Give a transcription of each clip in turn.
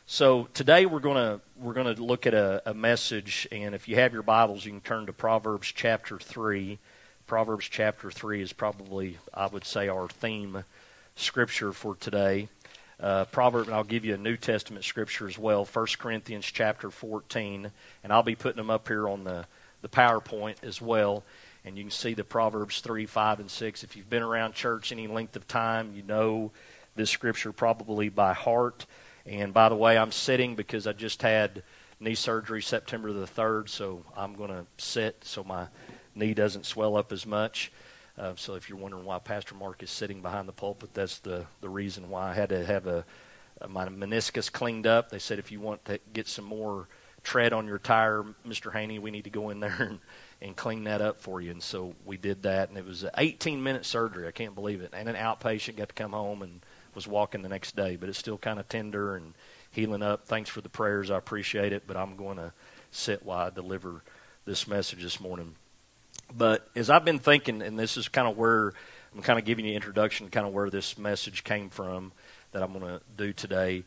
So today we're gonna look at a message, and if you have your Bibles, you can turn to Proverbs chapter 3. Proverbs chapter 3 is probably, I would say, our theme scripture for today. And I'll give you a New Testament scripture as well, 1 Corinthians chapter 14, and I'll be putting them up here on the PowerPoint as well. And you can see the Proverbs 3, 5, and 6. If you've been around church any length of time, you know this scripture probably by heart. And by the way, I'm sitting because I just had knee surgery September the 3rd, so I'm going to sit so my knee doesn't swell up as much. So if you're wondering why Pastor Mark is sitting behind the pulpit, that's the reason why. I had to have my meniscus cleaned up. They said if you want to get some more tread on your tire, Mr. Haney, we need to go in there and clean that up for you. And so we did that, and it was an 18-minute surgery. I can't believe it. And an outpatient, got to come home and was walking the next day, but it's still kind of tender and healing up. Thanks for the prayers. I appreciate it, but I'm going to sit while I deliver this message this morning. But as I've been thinking, and this is kind of where I'm kind of giving you an introduction, kind of where this message came from that I'm going to do today,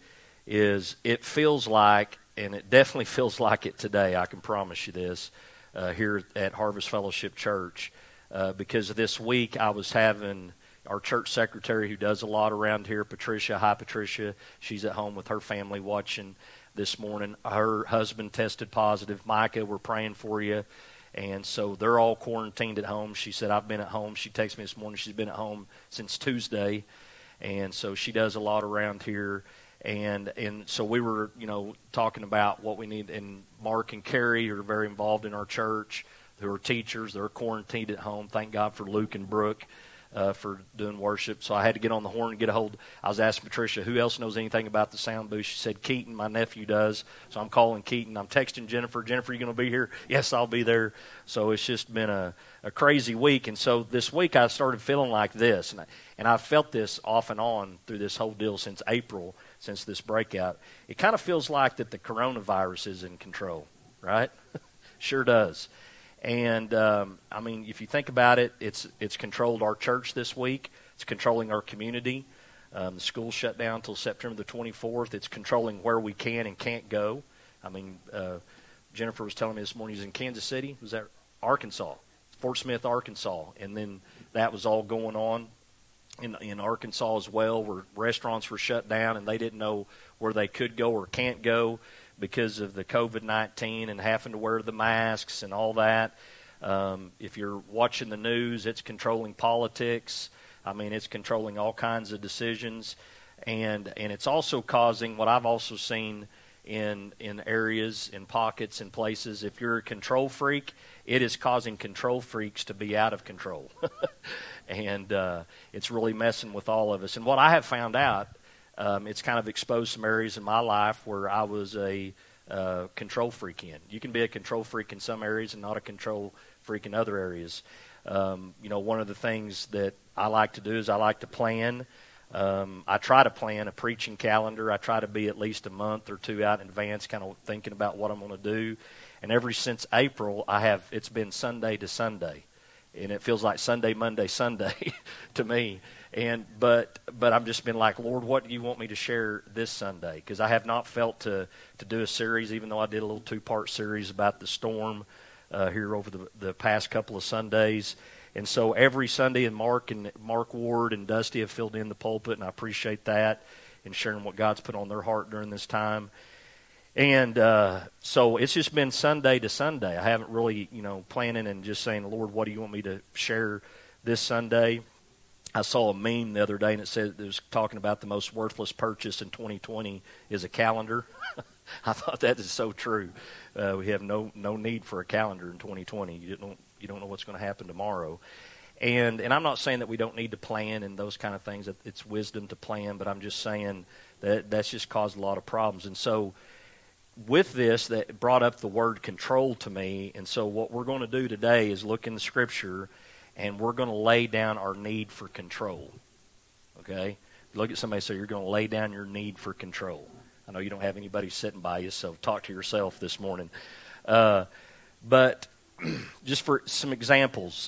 is it feels like, and it definitely feels like it today, I can promise you this, here at Harvest Fellowship Church, because this week I was having our church secretary who does a lot around here, Patricia. Hi, Patricia. She's at home with her family watching this morning. Her husband tested positive. Micah, we're praying for you. And so they're all quarantined at home. She said, I've been at home. She texted me this morning. She's been at home since Tuesday. And so she does a lot around here. And so we were, talking about what we need. And Mark and Carrie are very involved in our church. Who are teachers. They're quarantined at home. Thank God for Luke and Brooke. For doing worship. So I had to get on the horn and get a hold. I was asking Patricia, who else knows anything about the sound booth? She said, Keaton, my nephew does. So I'm calling Keaton. I'm texting Jennifer. Jennifer, you going to be here? Yes, I'll be there. So it's just been a crazy week. And so this week I started feeling like this. And I felt this off and on through this whole deal since April, since this breakout. It kind of feels like that the coronavirus is in control, right? Sure does. And, if you think about it, it's controlled our church this week. It's controlling our community. The school shut down until September the 24th. It's controlling where we can and can't go. Jennifer was telling me this morning he's in Kansas City. Was that Arkansas? Fort Smith, Arkansas. And then that was all going on in Arkansas as well, where restaurants were shut down and they didn't know where they could go or can't go because of the COVID-19 and having to wear the masks and all that. If you're watching the news, it's controlling politics. It's controlling all kinds of decisions. And it's also causing what I've also seen in areas, in pockets, in places. If you're a control freak, it is causing control freaks to be out of control. And it's really messing with all of us. And what I have found out, it's kind of exposed some areas in my life where I was a control freak in. You can be a control freak in some areas and not a control freak in other areas. One of the things that I like to do is I like to plan. I try to plan a preaching calendar. I try to be at least a month or two out in advance, kind of thinking about what I'm going to do. And ever since April, it's been Sunday to Sunday. And it feels like Sunday, Monday, Sunday to me. But I've just been like, Lord, what do you want me to share this Sunday? Because I have not felt to do a series, even though I did a little 2-part series about the storm here over the past couple of Sundays. And so every Sunday, and Mark Ward and Dusty have filled in the pulpit, and I appreciate that, and sharing what God's put on their heart during this time. And so it's just been Sunday to Sunday. I haven't really, planning and just saying, Lord, what do you want me to share this Sunday? I saw a meme the other day, and it was talking about the most worthless purchase in 2020 is a calendar. I thought that is so true. We have no need for a calendar in 2020. You don't know what's going to happen tomorrow. And I'm not saying that we don't need to plan and those kind of things. It's wisdom to plan, but I'm just saying that's just caused a lot of problems. And so with this, that brought up the word control to me. And so what we're going to do today is look in the Scripture, and we're going to lay down our need for control. Okay? Look at somebody and say, you're going to lay down your need for control. I know you don't have anybody sitting by you, so talk to yourself this morning. But just for some examples,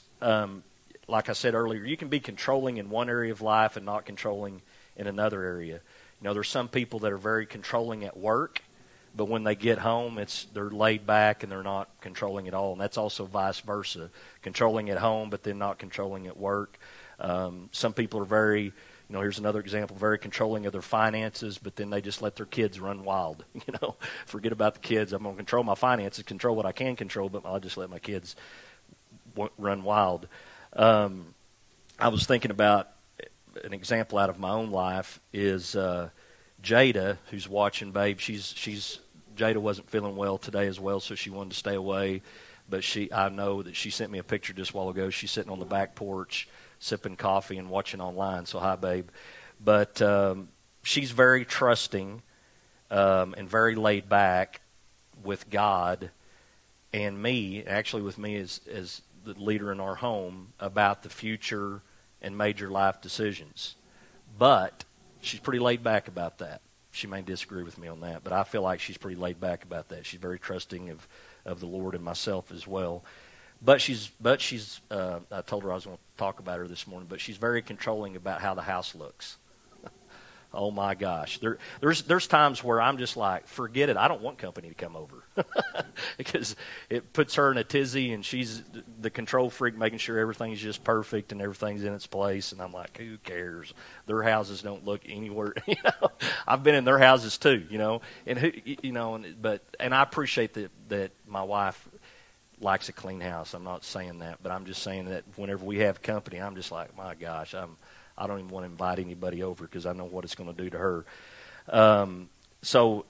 like I said earlier, you can be controlling in one area of life and not controlling in another area. You know, there's some people that are very controlling at work, but when they get home, they're laid back and they're not controlling at all. And that's also vice versa, controlling at home, but then not controlling at work. Some people are very, here's another example, very controlling of their finances, but then they just let their kids run wild. Forget about the kids. I'm going to control my finances, control what I can control, but I'll just let my kids run wild. I was thinking about an example out of my own life is Jada, who's watching, babe. Jada wasn't feeling well today as well, so she wanted to stay away. But I know that she sent me a picture just a while ago. She's sitting on the back porch, sipping coffee and watching online. So hi, babe. But she's very trusting and very laid back with God and me, actually with me as the leader in our home, about the future and major life decisions. But she's pretty laid back about that. She may disagree with me on that, but I feel like she's pretty laid back about that. She's very trusting of the Lord and myself as well. But she's I told her I was going to talk about her this morning, but she's very controlling about how the house looks. Oh my gosh. There's times where I'm just like, forget it. I don't want company to come over. Because it puts her in a tizzy, and she's the control freak, making sure everything's just perfect and everything's in its place. And I'm like, who cares? Their houses don't look anywhere. I've been in their houses too, and I appreciate that my wife likes a clean house. I'm not saying that, but I'm just saying that whenever we have company, I'm just like, my gosh, I don't even want to invite anybody over because I know what it's going to do to her. So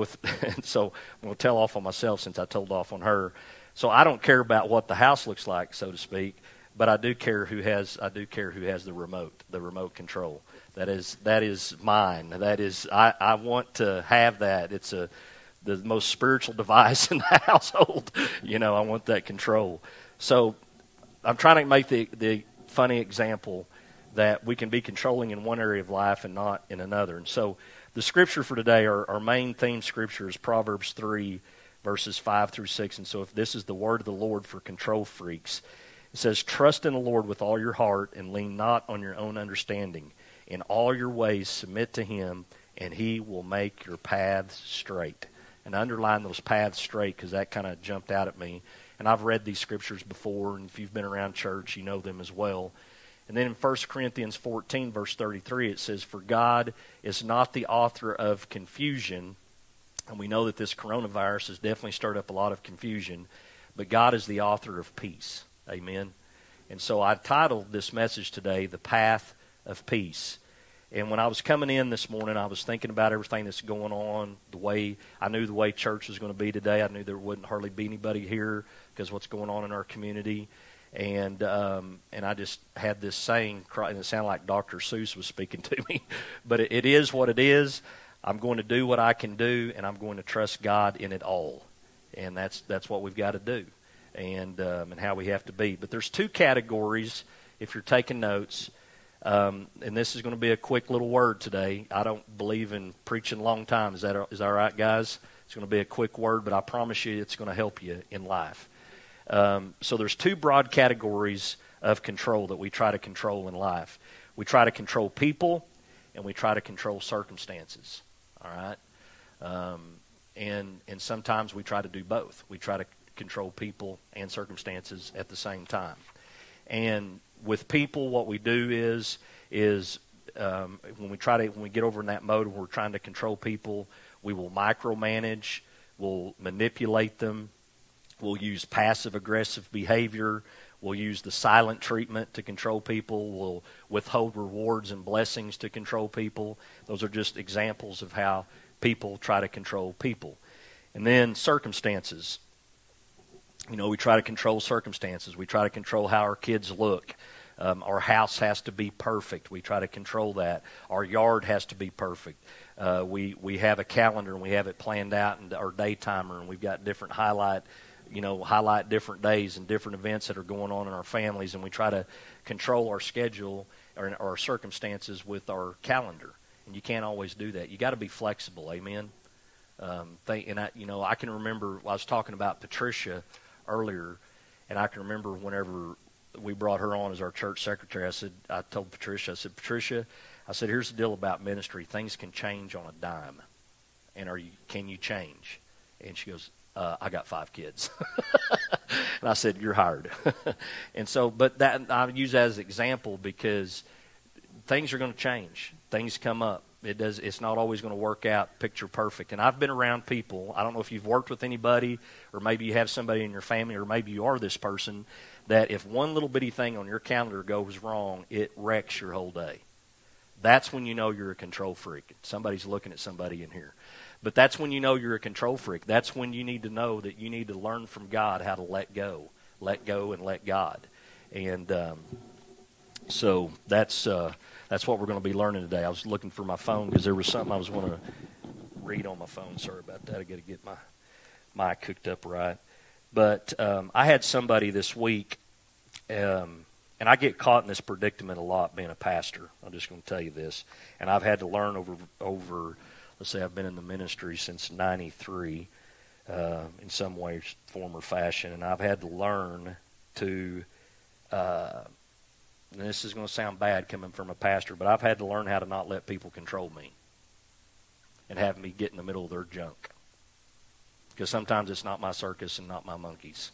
I'm going to tell off on myself since I told off on her. So I don't care about what the house looks like, so to speak, but I do care who has the remote control. That is mine. That is, I want to have that. It's the most spiritual device in the household. I want that control. So I'm trying to make the funny example that we can be controlling in one area of life and not in another. And so the scripture for today, our main theme scripture is Proverbs 3, verses 5 through 6. And so if this is the word of the Lord for control freaks, it says, trust in the Lord with all your heart and lean not on your own understanding. In all your ways submit to him, and he will make your paths straight. And I underline those paths straight because that kind of jumped out at me. And I've read these scriptures before, and if you've been around church, you know them as well. And then in 1 Corinthians 14, verse 33, it says, for God is not the author of confusion. And we know that this coronavirus has definitely stirred up a lot of confusion. But God is the author of peace. Amen. And so I titled this message today, The Path of Peace. And when I was coming in this morning, I was thinking about everything that's going on, I knew the way church was going to be today. I knew there wouldn't hardly be anybody here because what's going on in our community. And I just had this saying, and it sounded like Dr. Seuss was speaking to me, but it is what it is. I'm going to do what I can do, and I'm going to trust God in it all. And that's what we've got to do, and how we have to be. But there's two categories, if you're taking notes, and this is going to be a quick little word today. I don't believe in preaching a long time. Is that all right, guys? It's going to be a quick word, but I promise you it's going to help you in life. So there's two broad categories of control that we try to control in life. We try to control people, and we try to control circumstances. All right? And sometimes we try to do both. We try to control people and circumstances at the same time. And with people, what we do is when we get over in that mode where we're trying to control people, we will micromanage, we'll manipulate them. We'll use passive-aggressive behavior. We'll use the silent treatment to control people. We'll withhold rewards and blessings to control people. Those are just examples of how people try to control people. And then circumstances. We try to control circumstances. We try to control how our kids look. Our house has to be perfect. We try to control that. Our yard has to be perfect. We have a calendar, and we have it planned out, and our day timer, and we've got different highlight different days and different events that are going on in our families, and we try to control our schedule or our circumstances with our calendar. And you can't always do that. You got to be flexible. Amen. I can remember I was talking about Patricia earlier, and I can remember whenever we brought her on as our church secretary, I told Patricia, I said, here's the deal about ministry. Things can change on a dime. And can you change? And she goes, I got 5 kids. And I said, you're hired. And so, but that I use that as an example because things are going to change. Things come up. It's not always going to work out picture perfect. And I've been around people. I don't know if you've worked with anybody, or maybe you have somebody in your family, or maybe you are this person, that if one little bitty thing on your calendar goes wrong, it wrecks your whole day. That's when you know you're a control freak. Somebody's looking at somebody in here. But that's when you know you're a control freak. That's when you need to know that you need to learn from God how to let go and let God. And so that's what we're going to be learning today. I was looking for my phone because there was something I was going to read on my phone. Sorry about that. I got to get my mic hooked up right. But I had somebody this week, and I get caught in this predicament a lot being a pastor. I'm just going to tell you this. And I've had to learn over let's say I've been in the ministry since 93 in some way, form, or fashion. And I've had to learn to, and this is going to sound bad coming from a pastor, but I've had to learn how to not let people control me and have me get in the middle of their junk. Because sometimes it's not my circus and not my monkeys.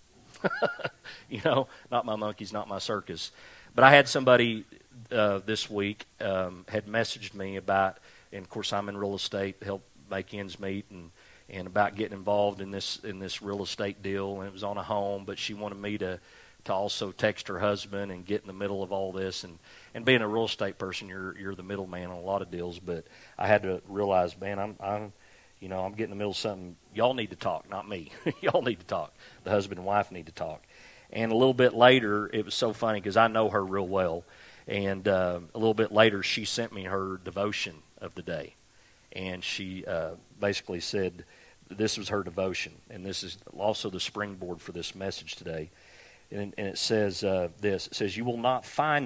Not my monkeys, not my circus. But I had somebody this week had messaged me about, and of course I'm in real estate, help make ends meet, and about getting involved in this real estate deal, and it was on a home, but she wanted me to also text her husband and get in the middle of all this, and being a real estate person, you're the middleman on a lot of deals, but I had to realize, man, I'm getting in the middle of something. Y'all need to talk, not me. Y'all need to talk. The husband and wife need to talk. And a little bit later, it was so funny because I know her real well. And a little bit later, she sent me her devotion of the day. And she basically said this was her devotion. And this is also the springboard for this message today. And it says this. It says, you will not find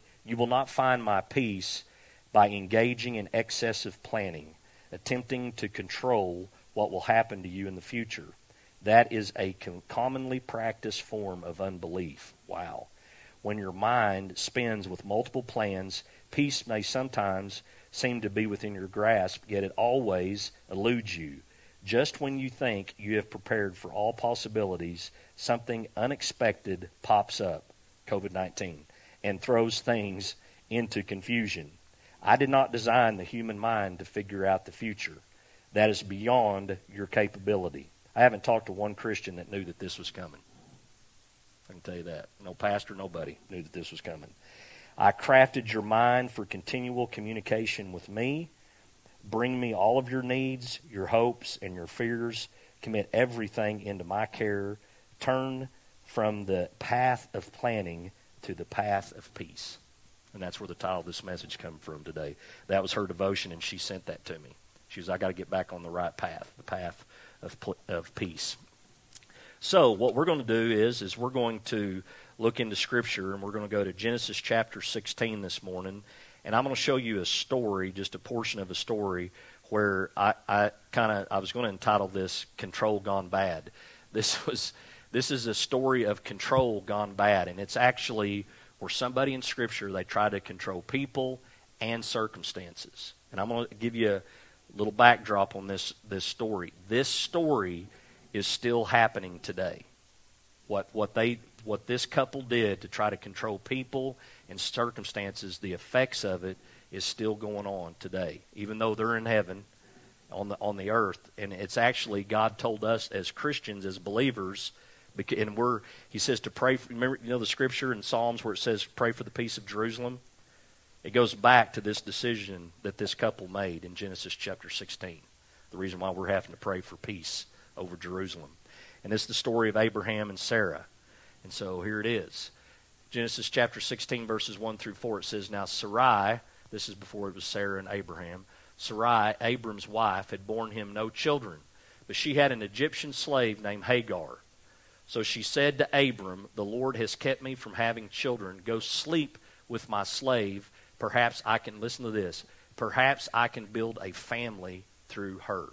my peace by engaging in excessive planning, attempting to control what will happen to you in the future. That is a commonly practiced form of unbelief. Wow. When your mind spins with multiple plans, peace may sometimes seem to be within your grasp, yet it always eludes you. Just when you think you have prepared for all possibilities, something unexpected pops up, COVID-19, and throws things into confusion. I did not design the human mind to figure out the future. That is beyond your capability. I haven't talked to one Christian that knew that this was coming. I can tell you that. No pastor, nobody knew that this was coming. I crafted your mind for continual communication with me. Bring me all of your needs, your hopes, and your fears. Commit everything into my care. Turn from the path of planning to the path of peace. And that's where the title of this message comes from today. That was her devotion, and she sent that to me. She was, I got to get back on the right path, the path of peace. So what we're going to do is we're going to look into Scripture, and we're going to go to Genesis chapter 16 this morning. And I'm going to show you a story, just a portion of a story, where I was going to entitle this "Control Gone Bad." This is a story of control gone bad, and it's actually where somebody in Scripture, they try to control people and circumstances. And I'm going to give you a little backdrop on this story. This story is still happening today. What this couple did to try to control people and circumstances, the effects of it is still going on today, even though they're in heaven on the earth. And it's actually, God told us as Christians, as believers, and he says to pray. Remember, the scripture in Psalms where it says, pray for the peace of Jerusalem? It goes back to this decision that this couple made in Genesis chapter 16. The reason why we're having to pray for peace over Jerusalem. And it's the story of Abraham and Sarah. And so here it is. Genesis chapter 16, verses 1 through 4, it says, Now Sarai, this is before it was Sarah and Abraham, Sarai, Abram's wife, had borne him no children, but she had an Egyptian slave named Hagar. So she said to Abram, the Lord has kept me from having children. Go sleep with my slave. Perhaps I can, listen to this, perhaps I can build a family through her.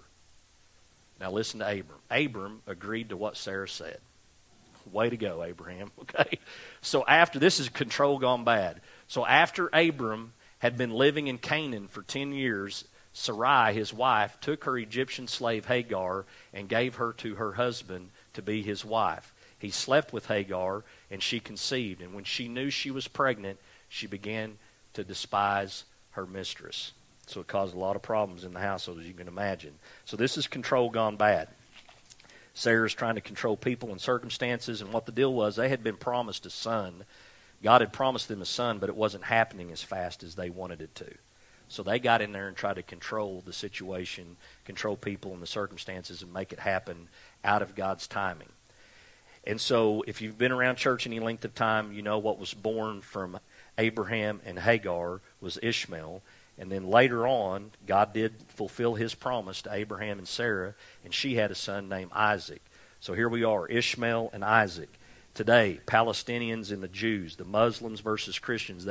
Now listen to Abram. Abram agreed to what Sarah said. Way to go, Abraham. Okay. So after, this is control gone bad. So after Abram had been living in Canaan for 10 years, Sarai, his wife, took her Egyptian slave Hagar and gave her to her husband to be his wife. He slept with Hagar, and she conceived. And when she knew she was pregnant, she began to despise her mistress. So it caused a lot of problems in the household, as you can imagine. So this is control gone bad. Sarah's trying to control people and circumstances, and what the deal was, they had been promised a son. God had promised them a son, but it wasn't happening as fast as they wanted it to. So they got in there and tried to control the situation, control people and the circumstances, and make it happen out of God's timing. And so if you've been around church any length of time, you know what was born from Abraham and Hagar was Ishmael. And then later on, God did fulfill his promise to Abraham and Sarah, and she had a son named Isaac. So here we are, Ishmael and Isaac. Today, Palestinians and the Jews, the Muslims versus Christians,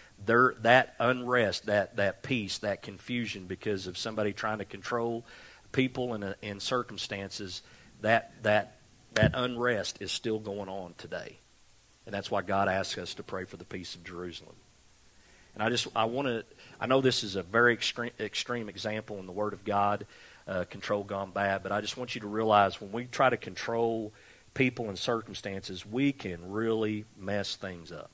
that unrest, that peace, that confusion because of somebody trying to control people and circumstances, that unrest is still going on today. And that's why God asks us to pray for the peace of Jerusalem. And I know this is a very extreme example in the Word of God, control gone bad, but I just want you to realize when we try to control people and circumstances, we can really mess things up.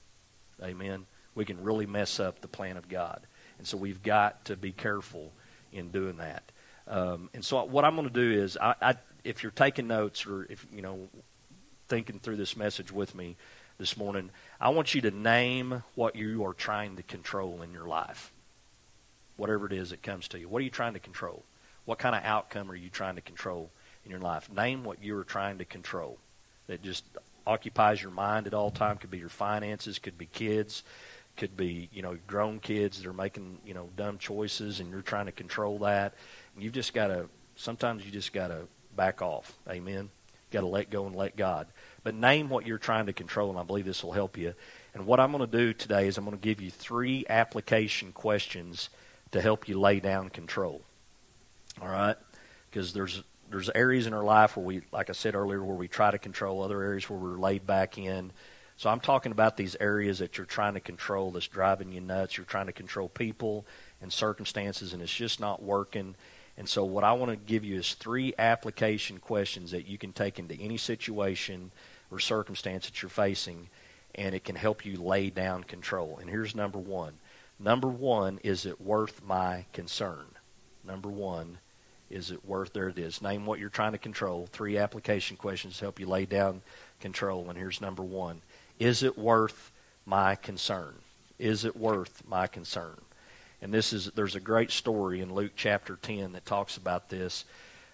Amen? We can really mess up the plan of God. And so we've got to be careful in doing that. And so what I'm going to do is, if you're taking notes or if thinking through this message with me this morning, I want you to name what you are trying to control in your life. Whatever it is that comes to you. What are you trying to control? What kind of outcome are you trying to control in your life? Name what you are trying to control that just occupies your mind at all time. Could be your finances, could be kids, could be, grown kids that are making, dumb choices and you're trying to control that. And sometimes you just got to back off. Amen? Got to let go and let God. But name what you're trying to control, and I believe this will help you. And what I'm going to do today is I'm going to give you 3 application questions to help you lay down control. All right? Because there's areas in our life where we, like I said earlier, where we try to control, other areas where we're laid back in. So I'm talking about these areas that you're trying to control that's driving you nuts. You're trying to control people and circumstances, and it's just not working. And so what I want to give you is 3 application questions that you can take into any situation or circumstance that you're facing, and it can help you lay down control. And here's number 1. Number 1, is it worth my concern? Number 1, is it worth, there it is. Name what you're trying to control. 3 application questions to help you lay down control. And here's number 1. Is it worth my concern? Is it worth my concern? And there's a great story in Luke chapter 10 that talks about this.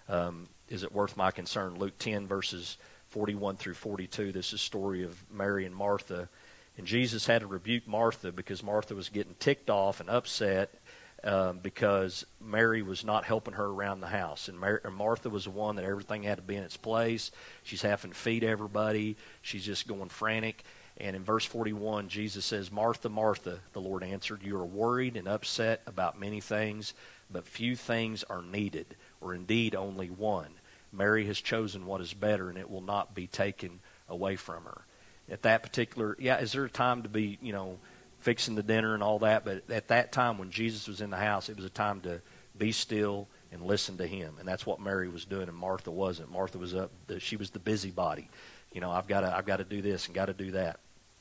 Is it worth my concern? Luke 10 verses 41 through 42. This is a story of Mary and Martha. And Jesus had to rebuke Martha because Martha was getting ticked off and upset because Mary was not helping her around the house. And Martha was the one that everything had to be in its place. She's having to feed everybody. She's just going frantic. And in verse 41, Jesus says, Martha, Martha, the Lord answered, you are worried and upset about many things, but few things are needed, or indeed only one. Mary has chosen what is better, and it will not be taken away from her. At that particular, is there a time to be, fixing the dinner and all that? But at that time when Jesus was in the house, it was a time to be still and listen to him. And that's what Mary was doing, and Martha wasn't. Martha was she was the busybody. I've got to do this and got to do that.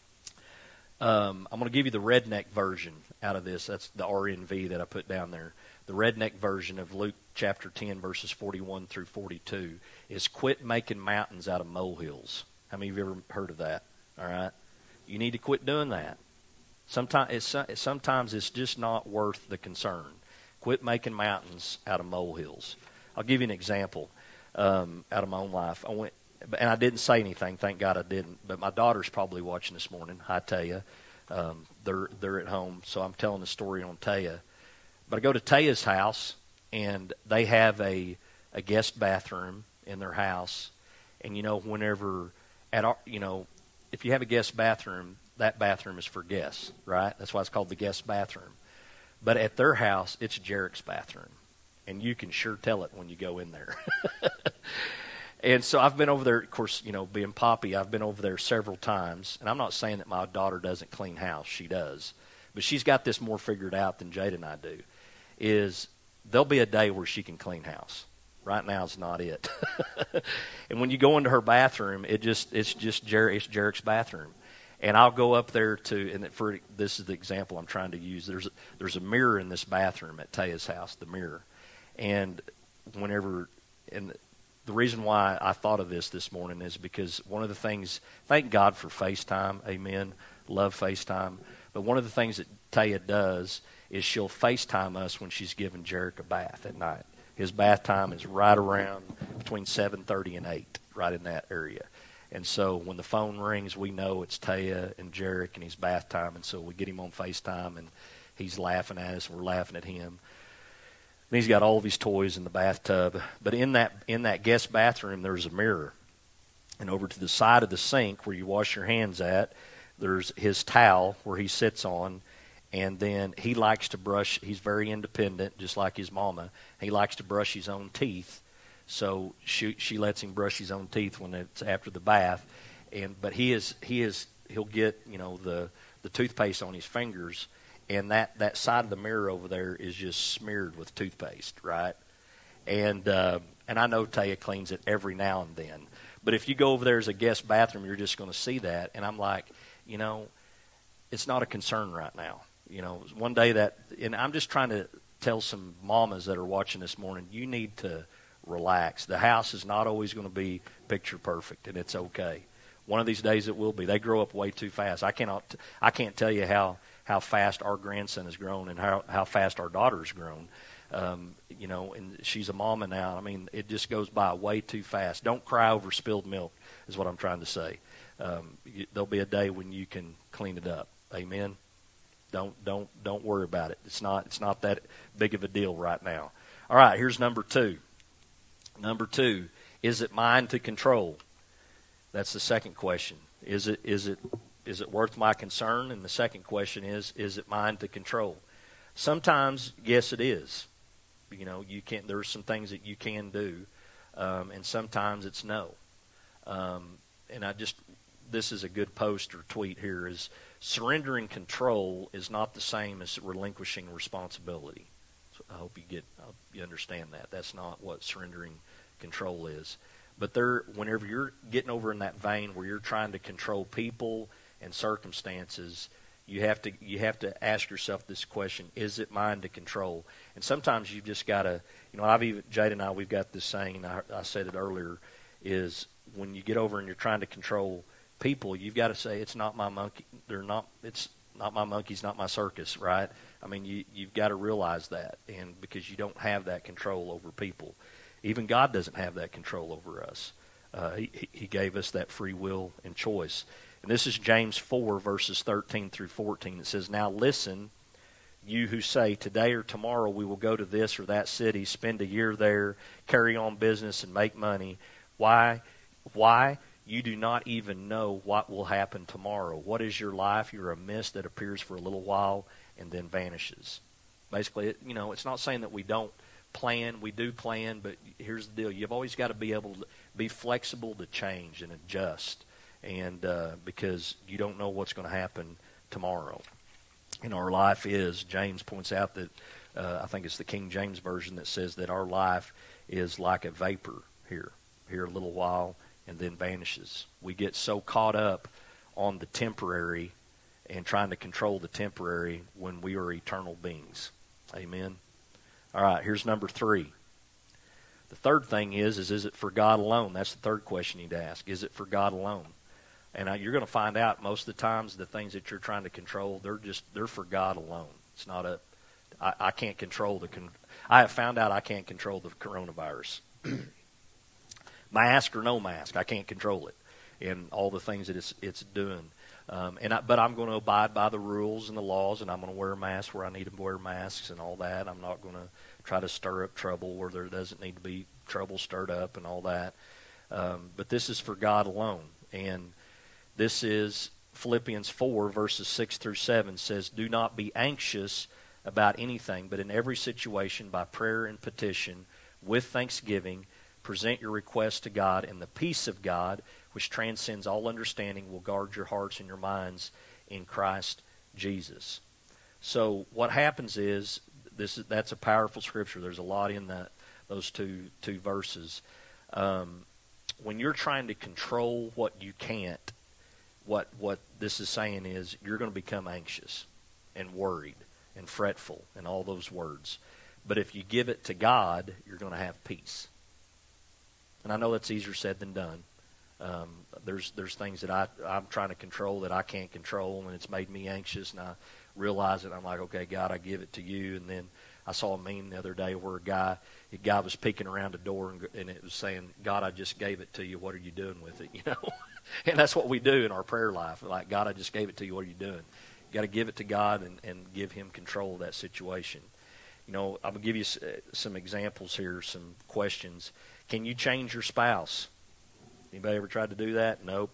I'm going to give you the redneck version out of this. That's the RNV that I put down there. The redneck version of Luke chapter 10, verses 41 through 42 is quit making mountains out of molehills. How many of you ever heard of that? All right? You need to quit doing that. Sometimes it's just not worth the concern. Quit making mountains out of molehills. I'll give you an example out of my own life. And I didn't say anything, thank God I didn't. But my daughter's probably watching this morning. Hi, Taya. They're at home, so I'm telling the story on Taya. But I go to Taya's house, and they have a guest bathroom in their house. And whenever if you have a guest bathroom, that bathroom is for guests, right? That's why it's called the guest bathroom. But at their house, it's Jarek's bathroom, and you can sure tell it when you go in there. And so I've been over there, of course, being Poppy, I've been over there several times. And I'm not saying that my daughter doesn't clean house. She does. but she's got this more figured out than Jada and I do, is there'll be a day where she can clean house. Right now is not it. And when you go into her bathroom, it's just Jarek's bathroom. And I'll go up there this is the example I'm trying to use. There's a mirror in this bathroom at Taya's house, the mirror. And the reason why I thought of this morning is because one of the things, thank God for FaceTime, amen, love FaceTime. But one of the things that Taya does is she'll FaceTime us when she's giving Jarek a bath at night. His bath time is right around between 7:30 and 8, right in that area. And so when the phone rings, we know it's Taya and Jarek and his bath time. And so we get him on FaceTime, and he's laughing at us, and we're laughing at him. And he's got all of his toys in the bathtub. But in that guest bathroom, there's a mirror. And over to the side of the sink where you wash your hands at, there's his towel where he sits on. And then he likes to brush. He's very independent, just like his mama. He likes to brush his own teeth. So she lets him brush his own teeth when it's after the bath. But he'll get, the toothpaste on his fingers, and that side of the mirror over there is just smeared with toothpaste, right? And I know Taya cleans it every now and then. But if you go over there as a guest bathroom, you're just going to see that. And I'm like, it's not a concern right now. One day and I'm just trying to tell some mamas that are watching this morning, you need to relax. The house is not always going to be picture perfect, and it's okay. One of these days it will be. They grow up way too fast. I can't tell you how fast our grandson has grown and how fast our daughter's grown. And she's a mama now. I mean, it just goes by way too fast. Don't cry over spilled milk is what I'm trying to say. There'll be a day when you can clean it up. Amen. Don't worry about it. It's not that big of a deal right now. All right, here's number 2. Number 2, is it mine to control? That's the second question. Is it worth my concern? And the second question is it mine to control? Sometimes, yes, it is. There's some things that you can do, and sometimes it's no. This is a good post or tweet here, is surrendering control is not the same as relinquishing responsibility. So I hope you understand that. That's not what surrendering control is. But whenever you're getting over in that vein where you're trying to control people and circumstances, you have to ask yourself this question: is it mine to control? And sometimes you've just got to, Jade and I, we've got this saying, and I said it earlier, is when you get over and you're trying to control people, you've got to say, it's not my monkey. It's not my monkeys, not my circus, right? I mean, you've got to realize that, and because you don't have that control over people. Even God doesn't have that control over us. He gave us that free will and choice. And this is James 4, verses 13 through 14. It says, "Now listen, you who say, today or tomorrow we will go to this or that city, spend a year there, carry on business, and make money. Why? You do not even know what will happen tomorrow. What is your life? You're a mist that appears for a little while and then vanishes." Basically, it's not saying that we don't plan. We do plan, but here's the deal. You've always got to be able to be flexible to change and adjust, and because you don't know what's going to happen tomorrow. And our life is, James points out that, I think it's the King James Version that says that our life is like a vapor here a little while, and then vanishes. We get so caught up on the temporary and trying to control the temporary when we are eternal beings. Amen. All right, here's number 3. The third thing is it for God alone? That's the third question you'd ask. Is it for God alone? And you're going to find out most of the times the things that you're trying to control, they're for God alone. It's not I can't control I have found out I can't control the coronavirus. Mask or no mask, I can't control it, and all the things that it's doing. But I'm going to abide by the rules and the laws, and I'm going to wear masks where I need to wear masks and all that. I'm not going to try to stir up trouble where there doesn't need to be trouble stirred up and all that. But this is for God alone. And this is Philippians 4, verses 6 through 7 says, "Do not be anxious about anything, but in every situation by prayer and petition, with thanksgiving, present your requests to God, and the peace of God, which transcends all understanding, will guard your hearts and your minds in Christ Jesus." So what happens is, that's a powerful scripture. There's a lot in those two verses. When you're trying to control what you can't, what this is saying is you're going to become anxious and worried and fretful and all those words. But if you give it to God, you're going to have peace. And I know that's easier said than done. There's things that I'm trying to control that I can't control, and it's made me anxious, and I realize it. I'm like, okay, God, I give it to you. And then I saw a meme the other day where a guy was peeking around a door, and it was saying, God, I just gave it to you. What are you doing with it? And that's what we do in our prayer life. Like, God, I just gave it to you. What are you doing? You got to give it to God and give him control of that situation. I'm going to give you some examples here, some questions. Can you change your spouse? Anybody ever tried to do that? Nope.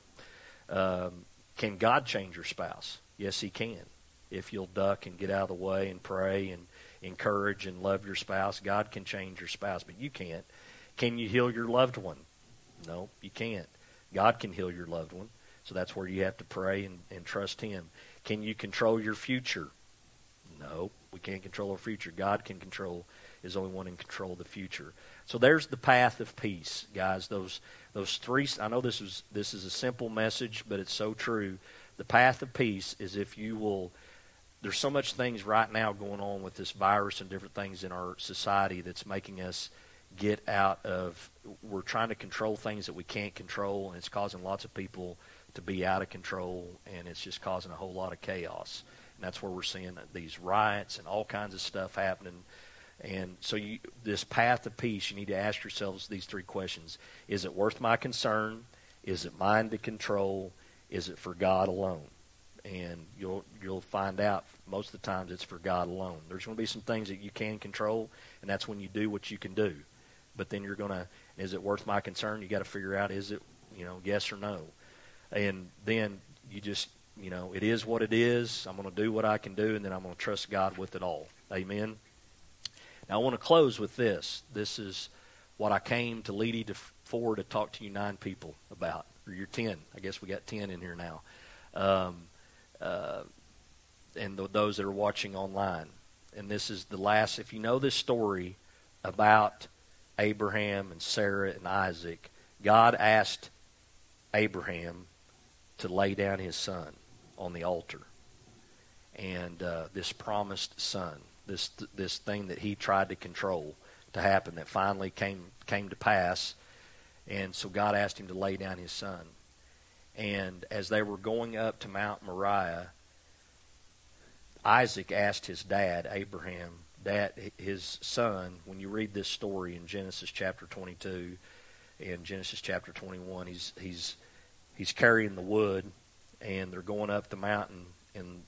Can God change your spouse? Yes, he can. If you'll duck and get out of the way and pray and encourage and love your spouse, God can change your spouse, but you can't. Can you heal your loved one? No, you can't. God can heal your loved one, so that's where you have to pray and trust him. Can you control your future? No, we can't control our future. God can control, is the only one in control of the future. So there's the path of peace, guys. Those three. I know this is a simple message, but it's so true. The path of peace is if you will. There's so much things right now going on with this virus and different things in our society that's making us get out of. We're trying to control things that we can't control, and it's causing lots of people to be out of control, and it's just causing a whole lot of chaos. And that's where we're seeing these riots and all kinds of stuff happening. And so this path of peace, you need to ask yourselves these three questions. Is it worth my concern? Is it mine to control? Is it for God alone? And you'll find out most of the times it's for God alone. There's going to be some things that you can control, and that's when you do what you can do. But then you're going to, is it worth my concern? You got to figure out, is it, yes or no? And then you just, it is what it is. I'm going to do what I can do, and then I'm going to trust God with it all. Amen. Now, I want to close with this. This is what I came to Leedy for to talk to you 9 people about, or you're 10. I guess we got 10 in here now. And those that are watching online. And this is the last, if you know this story about Abraham and Sarah and Isaac, God asked Abraham to lay down his son on the altar. And this promised son, this thing that he tried to control to happen that finally came to pass. And so God asked him to lay down his son. And as they were going up to Mount Moriah, Isaac asked his dad, Abraham, his son, when you read this story in Genesis chapter 22 and Genesis chapter 21, he's carrying the wood, and they're going up the mountain, and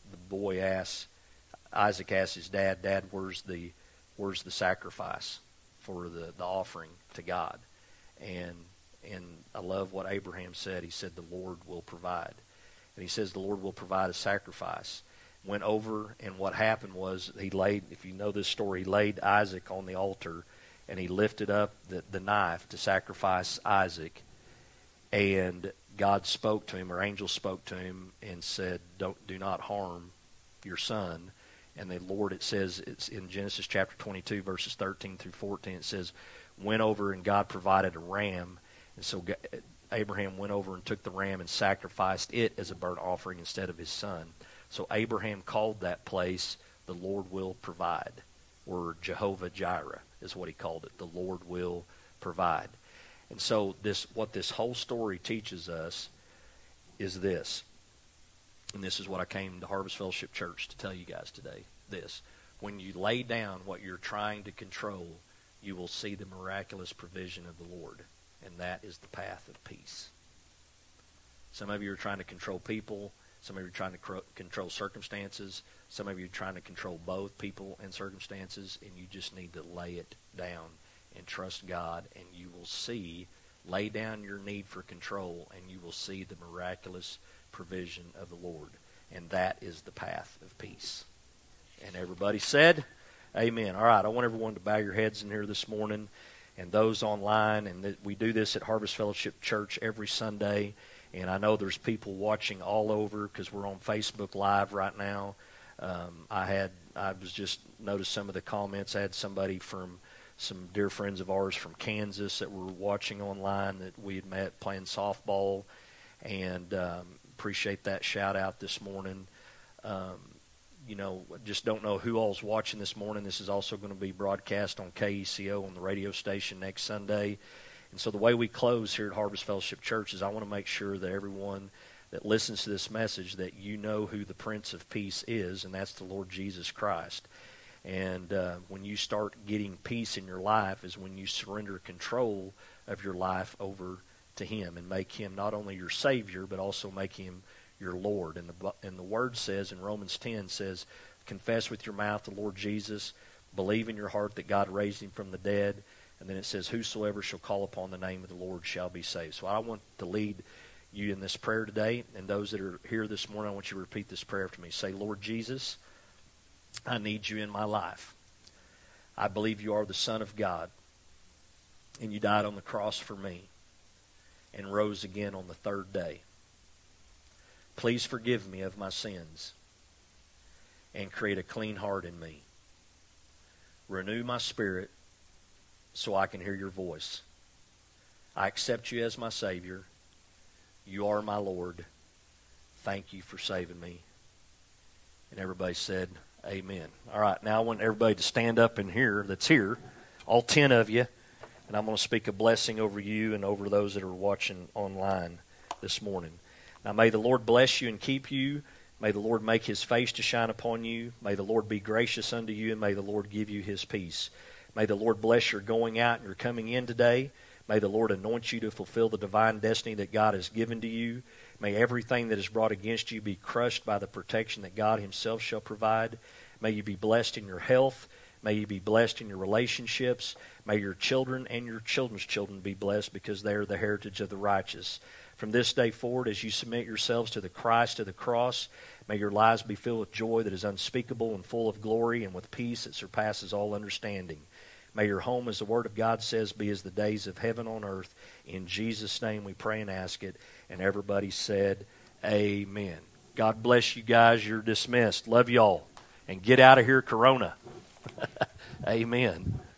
Isaac asks his dad, Dad, where's the sacrifice for the offering to God? And I love what Abraham said. He said, the Lord will provide. And he says the Lord will provide a sacrifice. Went over, and what happened was if you know this story, he laid Isaac on the altar, and he lifted up the knife to sacrifice Isaac. And God spoke to him, or angels spoke to him, and said, do not harm your son. And the Lord, it says, it's in Genesis chapter 22, verses 13 through 14, it says, went over and God provided a ram. And so Abraham went over and took the ram and sacrificed it as a burnt offering instead of his son. So Abraham called that place, the Lord will provide, or Jehovah Jireh is what he called it. The Lord will provide. And so what this whole story teaches us is this. And this is what I came to Harvest Fellowship Church to tell you guys today. This. When you lay down what you're trying to control, you will see the miraculous provision of the Lord. And that is the path of peace. Some of you are trying to control people. Some of you are trying to control circumstances. Some of you are trying to control both people and circumstances. And you just need to lay it down and trust God. And you will see, lay down your need for control, and you will see the miraculous provision of the Lord. And that is the path of peace. And everybody said, amen. All right, I want everyone to bow your heads in here this morning, and those online. And we do this at Harvest Fellowship Church every Sunday. And I know there's people watching all over because we're on Facebook Live right now. I was just noticed some of the comments. I had somebody from some dear friends of ours from Kansas that were watching online that we had met playing softball, and appreciate that shout out this morning. Just don't know who all's watching this morning. This is also going to be broadcast on KECO on the radio station next Sunday. And so the way we close here at Harvest Fellowship Church is I want to make sure that everyone that listens to this message, that you know who the Prince of Peace is, and that's the Lord Jesus Christ. And when you start getting peace in your life is when you surrender control of your life over to Him and make Him not only your Savior, but also make Him your Lord. And the Word says in Romans 10 says, confess with your mouth the Lord Jesus, believe in your heart that God raised Him from the dead, and then it says, whosoever shall call upon the name of the Lord shall be saved. So I want to lead you in this prayer today, and those that are here this morning, I want you to repeat this prayer after me. Say, Lord Jesus, I need you in my life. I believe you are the Son of God, and you died on the cross for me and rose again on the third day. Please forgive me of my sins and create a clean heart in me. Renew my spirit so I can hear your voice. I accept you as my Savior. You are my Lord. Thank you for saving me. And everybody said, amen. All right, now I want everybody to stand up in here that's here, all 10 of you, and I'm going to speak a blessing over you and over those that are watching online this morning. Now may the Lord bless you and keep you. May the Lord make His face to shine upon you. May the Lord be gracious unto you, and may the Lord give you His peace. May the Lord bless your going out and your coming in today. May the Lord anoint you to fulfill the divine destiny that God has given to you. May everything that is brought against you be crushed by the protection that God Himself shall provide. May you be blessed in your health. May you be blessed in your relationships. May your children and your children's children be blessed, because they are the heritage of the righteous. From this day forward, as you submit yourselves to the Christ of the cross, may your lives be filled with joy that is unspeakable and full of glory, and with peace that surpasses all understanding. May your home, as the Word of God says, be as the days of heaven on earth. In Jesus' name we pray and ask it. And everybody said, amen. God bless you guys. You're dismissed. Love y'all. And get out of here, Corona. Amen.